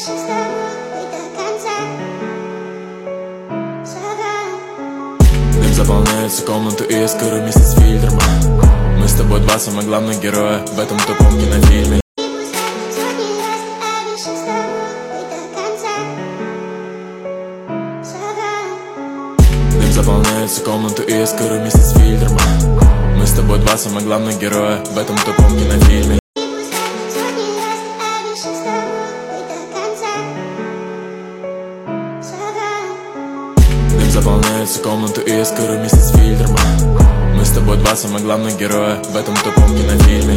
обещать с тобой до конца. Дым заполняется комнату и я скоро вместе с фильтром. Мы с тобой два самых главных героя в этом тупом кинофильме. Сотни раз обещать с тобой до конца. Дым заполняется комнату и я скоро вместе с фильтром. Мы с тобой два самых главных героя в этом тупом кинофильме. Сотни раз обещать с тобой до конца. Дым заполняется комнату и я скоро вместе с фильтром. Мы с тобой два самых главных героя в этом тупом кинофильме.